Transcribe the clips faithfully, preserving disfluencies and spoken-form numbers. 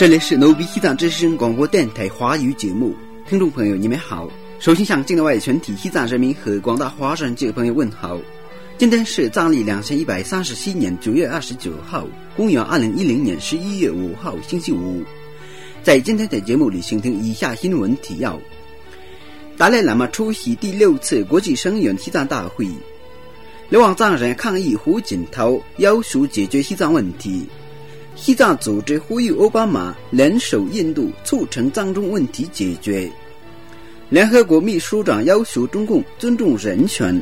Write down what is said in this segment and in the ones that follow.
这里是牛逼西藏之声广播电台华语节目，听众朋友你们好。首先向境内外全体西藏人民和广大华人界朋友问好。今天是藏历两千一百三十七年九月二十九号，公元二零一零年十一月五号星期五。在今天的节目里，请听以下新闻提要：达赖喇嘛出席第六次国际声援西藏大会，流亡藏人抗议胡锦涛要求解决西藏问题。西藏组织呼吁奥巴马联手印度促成藏中问题解决。联合国秘书长要求中共尊重人权。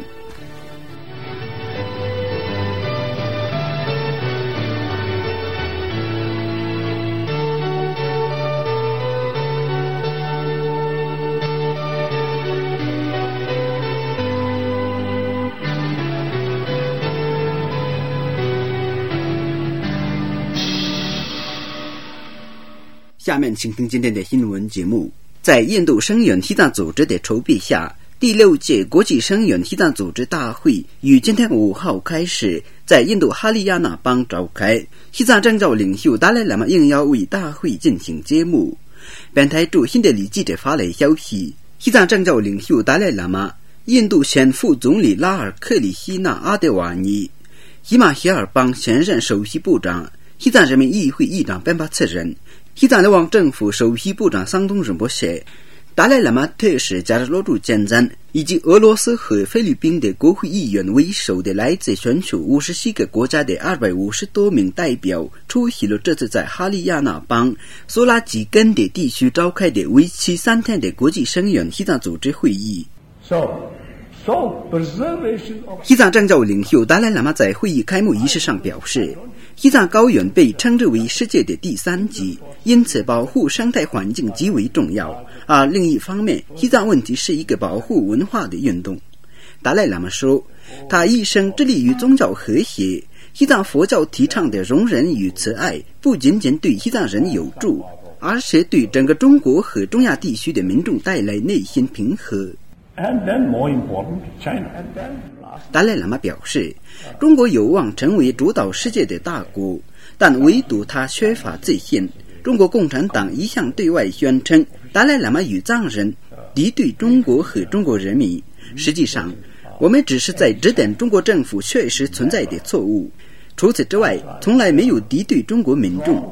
下面请听今天的新闻节目。在印度声援西藏组织的筹备下，第六届国际声援西藏组织大会于今天五号开始在印度哈里亚纳邦召开。西藏政教领袖达赖喇嘛应邀为大会进行揭幕。本台驻新德里记者发来消息，西藏政教领袖达赖喇嘛、印度前副总理拉尔克里希纳阿德瓦尼、喜马偕尔邦前任首席部长、西藏人民议会议长班巴次仁、西藏流亡政府首席部长桑东仁波谢、达赖喇嘛特使加热罗柱坚赞以及俄罗斯和菲律宾的国会议员为首的来自全球五十七个国家的二百五十多名代表出席了这次在哈里亚纳邦苏拉吉根的地区召开的为期三天的国际声援西藏组织会议。So, so preservation of... 西藏政教领袖达赖喇嘛在会议开幕仪式上表示，西藏高原被称之为世界的第三极，因此保护生态环境极为重要。而另一方面，西藏问题是一个保护文化的运动。达赖喇嘛说，他一生致力于宗教和谐。西藏佛教提倡的容忍与慈爱，不仅仅对西藏人有助，而且对整个中国和中亚地区的民众带来内心平和。 And then more important, China. And then... 达赖喇嘛表示，中国有望成为主导世界的大国，但唯独他缺乏自信。中国共产党一向对外宣称达赖喇嘛与藏人敌对中国和中国人民，实际上我们只是在指点中国政府确实存在的错误，除此之外从来没有敌对中国民众。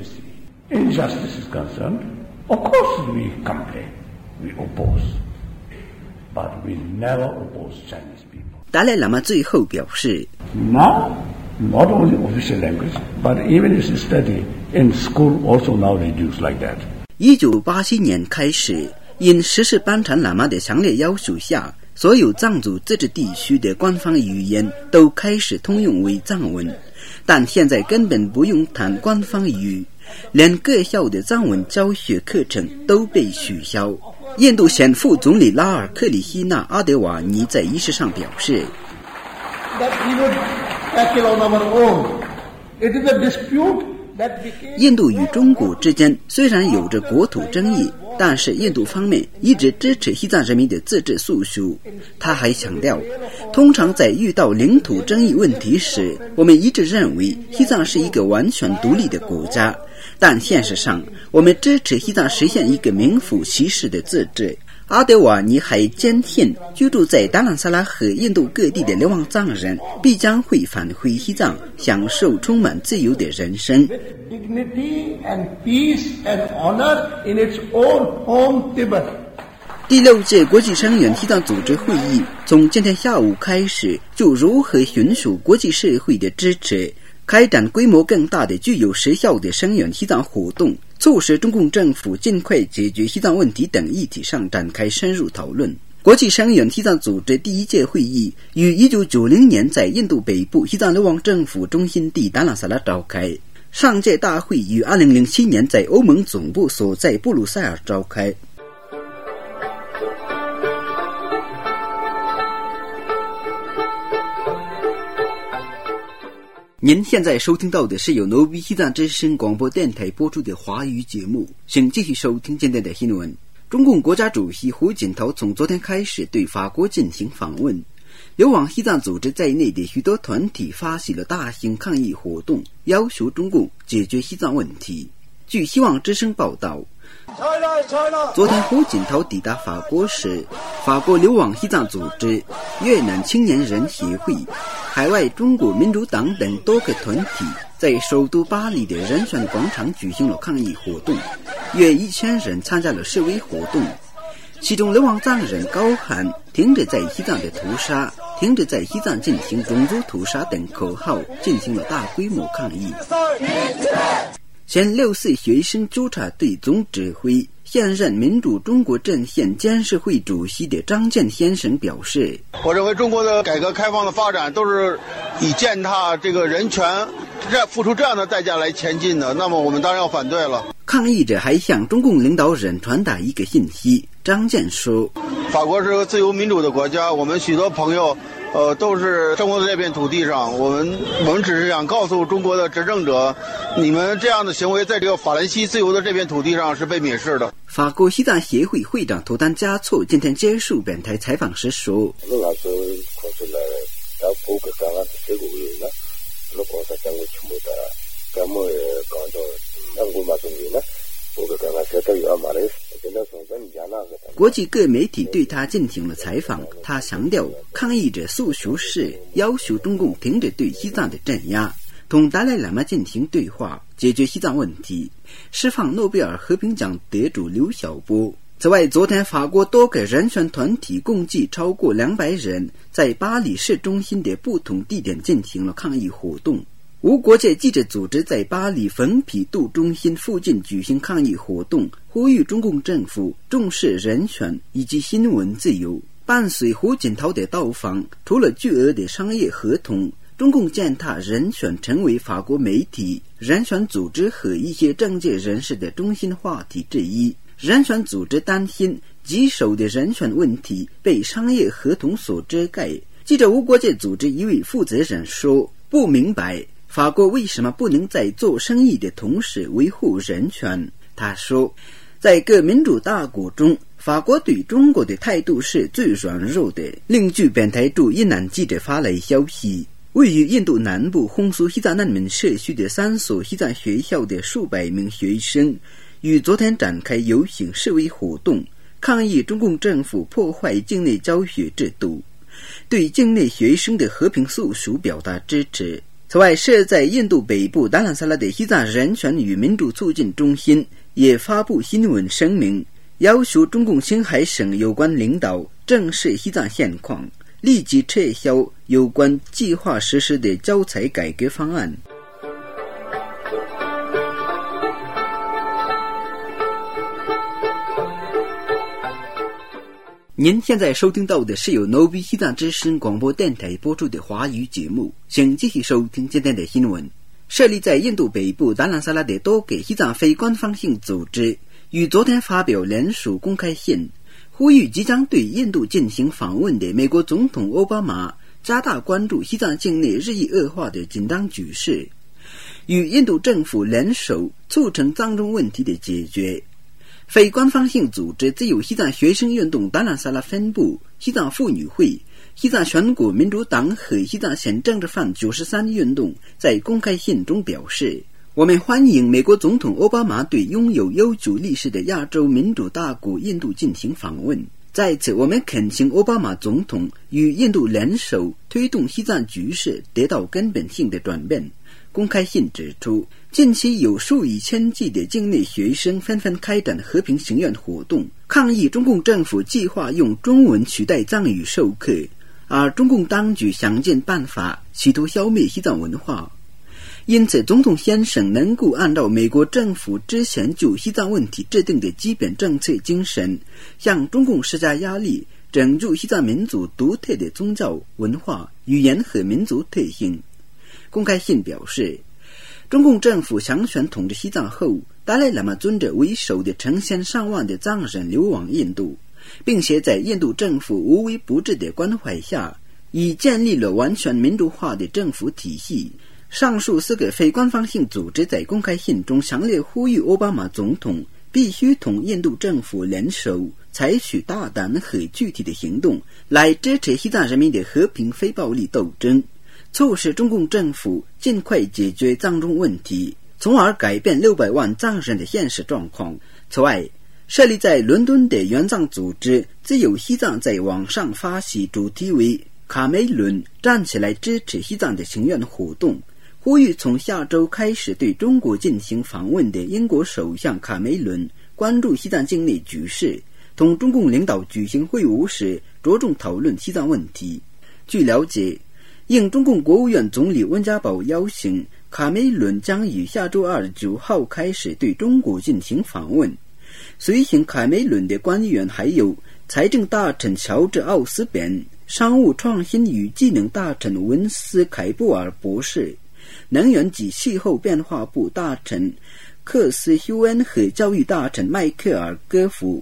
Injustice is concerned, of course we complain, we oppose, but we never oppose Chinese people. 达赖喇嘛最后表示， Now, not only official language, but even if you study in school also now they use like that. 一九八七年开始，因十世班禅喇嘛的强烈要求下，所有藏族自治地区的官方语言都开始通用为藏文，但现在根本不用谈官方语，连各校的藏文教学课程都被取消。印度前副总理拉尔克里希纳阿德瓦尼在仪式上表示， That we would tackle on our own. It is a dispute that became... 印度与中国之间虽然有着国土争议，但是印度方面一直支持西藏人民的自治诉求。他还强调，通常在遇到领土争议问题时，我们一直认为西藏是一个完全独立的国家，但现实上我们支持西藏实现一个名副其实的自治。阿德瓦尼还坚信，居住在达兰萨拉和印度各地的流亡藏人必将会返回西藏，享受充满自由的人生。 Dignity and peace and honor in its own home Tibet. 第六届国际声援西藏组织会议从今天下午开始，就如何寻求国际社会的支持，开展规模更大的具有实效的声援西藏活动，促使中共政府尽快解决西藏问题等议题上展开深入讨论。国际声援西藏组织第一届会议于一九九零年在印度北部西藏流亡政府中心地达兰萨拉召开，上届大会于二零零七年在欧盟总部所在布鲁塞尔召开。您现在收听到的是由牛逼西藏之声广播电台播出的华语节目，请继续收听今天的新闻。中共国家主席胡锦涛从昨天开始对法国进行访问，流亡西藏组织在内的许多团体发起了大型抗议活动，要求中共解决西藏问题。 据希望之声报道，昨天胡锦涛抵达法国时，法国流亡西藏组织、越南青年人协会、海外中国民主党等多个团体在首都巴黎的人权广场举行了抗议活动，约一千人参加了示威活动。其中流亡藏人高喊停止在西藏的屠杀，停止在西藏进行种族屠杀等口号，进行了大规模抗议。前六四学生纠察队总指挥、现任民主中国阵线监事会主席的张建先生表示， 我认为中国的改革开放的发展都是以践踏这个人权这付出这样的代价来前进的，那么我们当然要反对了。 抗议者还向中共领导人传达一个信息，张建说， 法国是个自由民主的国家，我们许多朋友呃，都是生活在这片土地上，我们我们只是想告诉中国的执政者，你们这样的行为在这个法兰西自由的这片土地上是被蔑视的。 法国西藏协会会长托丹加措今天接受本台采访时说，国际各媒体对他进行了采访，他强调抗议者诉求是要求中共停止对西藏的镇压，同达赖喇嘛进行对话，解决西藏问题，释放诺贝尔和平奖得主刘晓波。此外，昨天法国多个人权团体共计超过两百人在巴黎市中心的不同地点进行了抗议活动。无国界记者组织在巴黎蓬皮杜中心附近举行抗议活动，呼吁中共政府重视人权以及新闻自由。伴随胡锦涛的到访，除了巨额的商业合同，中共践踏人权成为法国媒体、人权组织和一些政界人士的中心话题之一。人权组织担心棘手的人权问题被商业合同所遮盖。记者无国界组织一位负责人说，不明白法国为什么不能在做生意的同时维护人权？他说，在各民主大国中，法国对中国的态度是最软弱的。另据本台驻伊朗记者发来消息，位于印度南部红苏西藏难民社区的三所西藏学校的数百名学生于昨天展开游行示威活动，抗议中共政府破坏境内教学制度，对境内学生的和平诉求表达支持。此外，设在印度北部达兰萨拉的西藏人权与民主促进中心也发布新闻声明，要求中共青海省有关领导正视西藏现况，立即撤销有关计划实施的教材改革方案。您现在收听到的是由 Novi 西藏之声广播电台播出的华语节目，请继续收听今天的新闻。设立在印度北部达兰萨拉的多个西藏非官方性组织于昨天发表联署公开信，呼吁即将对印度进行访问的美国总统奥巴马加大关注西藏境内日益恶化的紧张局势，与印度政府联手促成藏中问题的解决。非官方性组织自由西藏学生运动达兰萨拉分部、西藏妇女会、西藏全国民主党和西藏县政治犯九十三运动在公开信中表示，我们欢迎美国总统奥巴马对拥有悠久历史的亚洲民主大国印度进行访问。在此，我们恳请奥巴马总统与印度联手推动西藏局势得到根本性的转变。公开信指出，近期有数以千计的境内学生纷纷开展和平行愿活动，抗议中共政府计划用中文取代藏语授课，而中共当局想尽办法企图消灭西藏文化。因此，总统先生能够按照美国政府之前就西藏问题制定的基本政策精神，向中共施加压力，拯救西藏民族独特的宗教、文化、语言和民族特性。公开信表示，中共政府强权统治西藏后，达赖喇嘛尊者为首的成千上万的藏人流亡印度，并且在印度政府无微不至的关怀下，已建立了完全民主化的政府体系。上述四个非官方性组织在公开信中强烈呼吁奥巴马总统必须同印度政府联手，采取大胆和具体的行动，来支持西藏人民的和平非暴力斗争，促使中共政府尽快解决藏中问题， 从而改变六百万藏人的现实状况。此外，设立在伦敦的援藏组织自由西藏在网上发起主题为卡梅伦站起来支持西藏的请愿活动，呼吁从下周开始对中国进行访问的英国首相卡梅伦关注西藏境内局势，同中共领导举行会晤时着重讨论西藏问题。据了解，应中共国务院总理温家宝邀请，卡梅伦将于下周二九号开始对中国进行访问。随行卡梅伦的官员还有财政大臣乔治·奥斯本、商务创新与技能大臣文斯·凯布尔博士、能源及气候变化部大臣克斯休恩和教育大臣迈克尔·戈夫。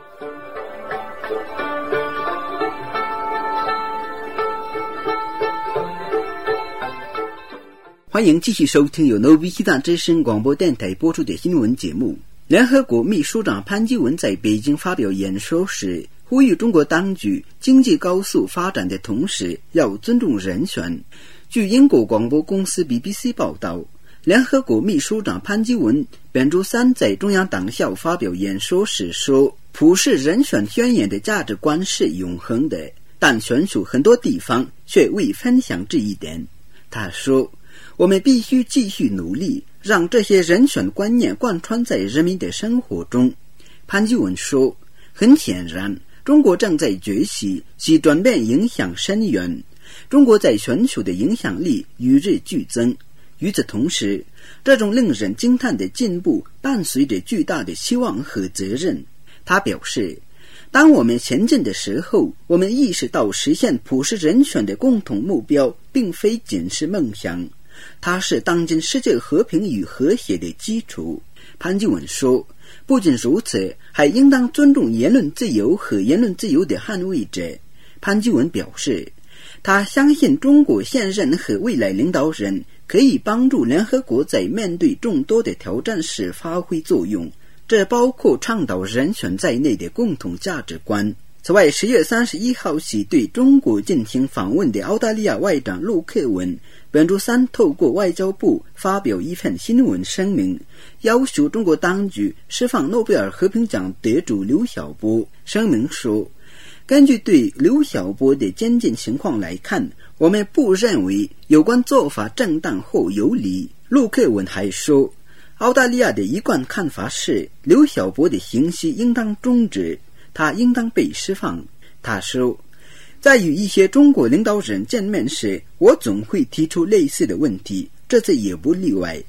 欢迎继续收听由 Novi 西藏之声广播电台播出的新闻节目。联合国秘书长潘基文在北京发表演说时，呼吁中国当局经济高速发展的同时要尊重人权。据英国广播公司 B B C 报道，联合国秘书长潘基文本周三在中央党校发表演说时说，普世人权宣言的价值观是永恒的，但全球很多地方却未分享这一点。他说，我们必须继续努力，让这些人权观念贯穿在人民的生活中。潘基文说，很显然，中国正在崛起，其转变影响深远，中国在全球的影响力与日俱增。与此同时，这种令人惊叹的进步伴随着巨大的期望和责任。他表示，当我们前进的时候，我们意识到实现普世人权的共同目标并非仅是梦想，它是当今世界和平与和谐的基础。潘基文说，不仅如此，还应当尊重言论自由和言论自由的捍卫者。潘基文表示，他相信中国现任和未来领导人可以帮助联合国在面对众多的挑战时发挥作用，这包括倡导人权在内的共同价值观。此外，十月三十一号起对中国进行访问的澳大利亚外长陆克文本周三透过外交部发表一份新闻声明，要求中国当局释放诺贝尔和平奖得主刘晓波。声明说，根据对刘晓波的监禁情况来看，我们不认为有关做法正当或有理。陆克文还说，澳大利亚的一贯看法是刘晓波的刑期应当终止，他应当被释放。他说，在与一些中国领导人见面时，我总会提出类似的问题，这次也不例外。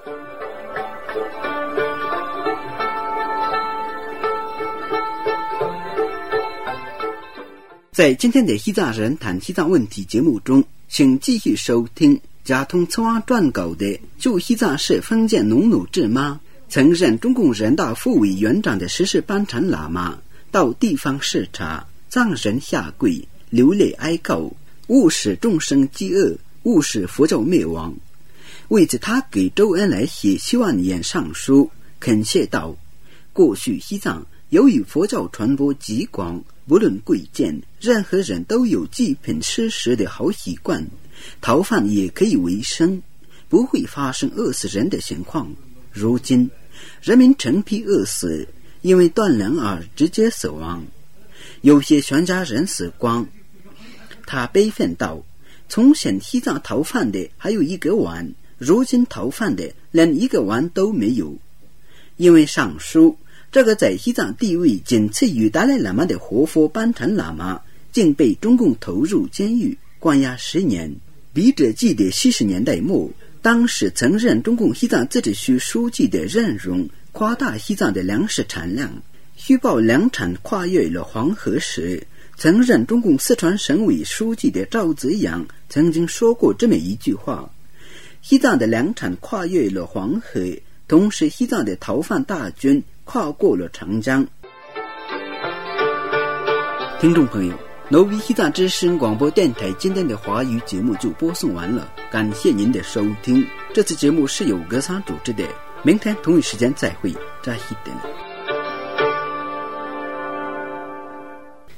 在今天的西藏人谈西藏问题节目中，请继续收听贾通策划撰稿的驻西藏市封建农奴智妈，曾任中共人大副委员长的十世班禅喇嘛到地方视察，藏人下跪流泪哀告，勿使众生饥饿，勿使佛教灭亡。为此，他给周恩来写七万言上书，恳切道，过去西藏由于佛教传播极广，不论贵贱，任何人都有祭品吃食的好习惯，逃犯也可以为生，不会发生饿死人的情况。如今人民成批饿死，因为断粮而直接死亡，有些全家人死光。他悲愤道，从前西藏逃犯的还有一个碗，如今逃犯的连一个碗都没有。因为上书，这个在西藏地位仅次于达赖喇嘛的活佛班禅喇嘛竟被中共投入监狱关押十年。笔者记得七十年代末，当时曾任中共西藏自治区书记的任荣夸大西藏的粮食产量，虚报粮产跨越了黄河时，曾任中共四川省委书记的赵子阳曾经说过这么一句话，西藏的粮产跨越了黄河，同时西藏的逃犯大军跨过了长江。听众朋友， Novi 西藏之声广播电台今天的华语节目就播送完了，感谢您的收听。这次节目是由格桑主持的，明天同一时间再会，扎西登。